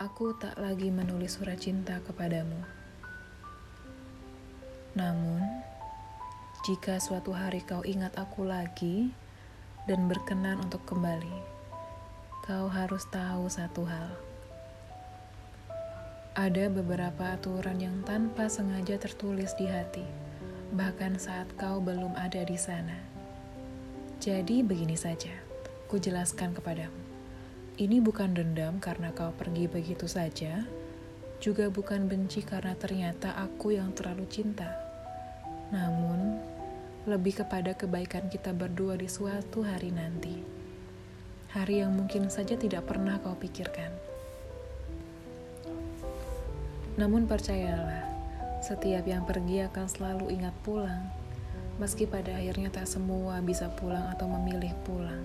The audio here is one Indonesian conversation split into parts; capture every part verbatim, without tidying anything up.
aku tak lagi menulis surat cinta kepadamu. Namun, jika suatu hari kau ingat aku lagi dan berkenan untuk kembali, kau harus tahu satu hal. Ada beberapa aturan yang tanpa sengaja tertulis di hati, bahkan saat kau belum ada di sana. Jadi begini saja, ku jelaskan kepadamu. Ini bukan dendam karena kau pergi begitu saja, juga bukan benci karena ternyata aku yang terlalu cinta. Namun, lebih kepada kebaikan kita berdua di suatu hari nanti. Hari yang mungkin saja tidak pernah kau pikirkan. Namun percayalah, setiap yang pergi akan selalu ingat pulang, meski pada akhirnya tak semua bisa pulang atau memilih pulang.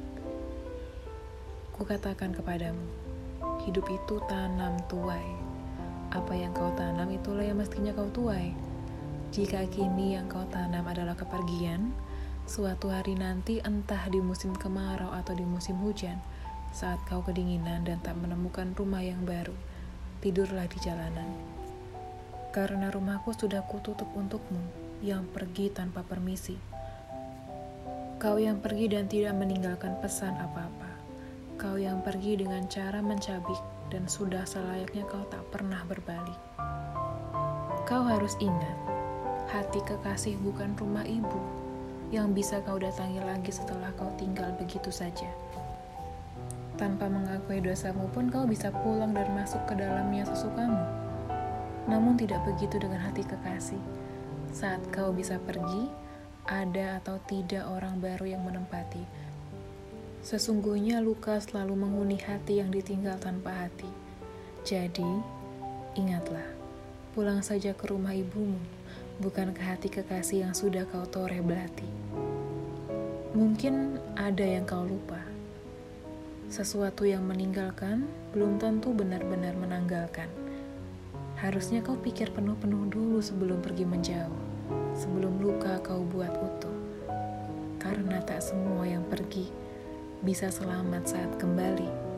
Kukatakan kepadamu, hidup itu tanam tuai. Apa yang kau tanam itulah yang mestinya kau tuai. Jika kini yang kau tanam adalah kepergian, suatu hari nanti entah di musim kemarau atau di musim hujan, saat kau kedinginan dan tak menemukan rumah yang baru, tidurlah di jalanan. Karena rumahku sudah kututup untukmu, yang pergi tanpa permisi. Kau yang pergi dan tidak meninggalkan pesan apa-apa. Kau yang pergi dengan cara mencabik dan sudah selayaknya kau tak pernah berbalik. Kau harus ingat, hati kekasih bukan rumah ibu yang bisa kau datangi lagi setelah kau tinggal begitu saja. Tanpa mengakui dosamu pun kau bisa pulang dan masuk ke dalamnya sesukamu. Namun tidak begitu dengan hati kekasih. Saat kau bisa pergi, ada atau tidak orang baru yang menempati. Sesungguhnya luka selalu menghuni hati yang ditinggal tanpa hati. Jadi, ingatlah, pulang saja ke rumah ibumu, bukan ke hati kekasih yang sudah kau toreh belati. Mungkin ada yang kau lupa. Sesuatu yang meninggalkan belum tentu benar-benar menanggalkan. Harusnya kau pikir penuh-penuh dulu sebelum pergi menjauh, sebelum luka kau buat utuh. Karena tak semua yang pergi bisa selamat saat kembali.